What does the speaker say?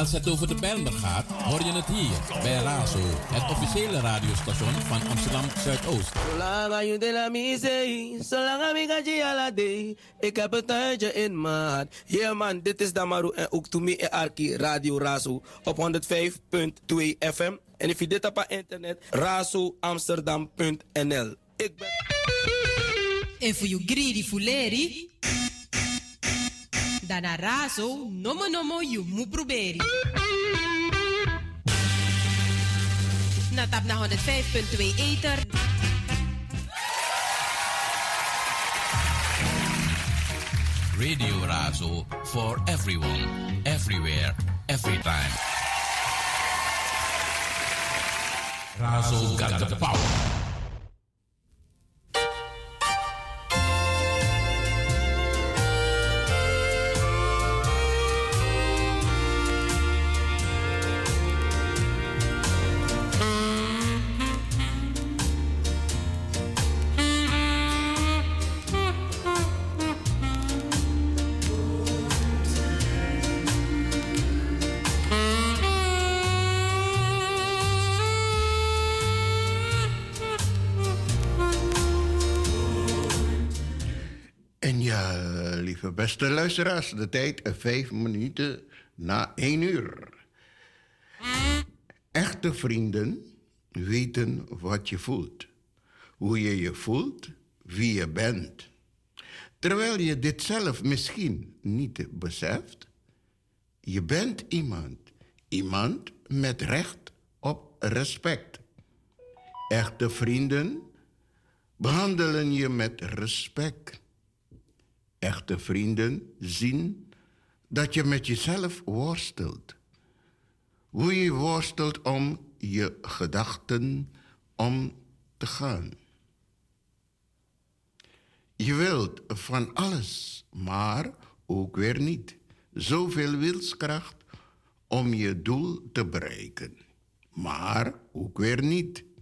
Als het over de Bijlmer gaat, hoor je het hier bij Razo, het officiële radiostation van Amsterdam Zuidoost. Ik heb het tijdje in maat. Yeah man, dit is Damaru en ook Toemi en Arki Radio Razo op 105.2 FM. En if je dit op internet, razoamsterdam.nl. Ik ben... En voor je greedy fuleri, dan naar Razo, nomo je moet proberen. Na tap naar 105.2 Ether. Radio Razo for everyone, everywhere, every time. Razo got the power. Beste luisteraars, de tijd 5 minuten na 1 uur. Echte vrienden weten wat je voelt. Hoe je je voelt, wie je bent. Terwijl je dit zelf misschien niet beseft. Je bent iemand. Iemand met recht op respect. Echte vrienden behandelen je met respect. Echte vrienden zien dat je met jezelf worstelt. Hoe je worstelt om je gedachten om te gaan. Je wilt van alles, maar ook weer niet. Zoveel wilskracht om je doel te bereiken, maar ook weer niet.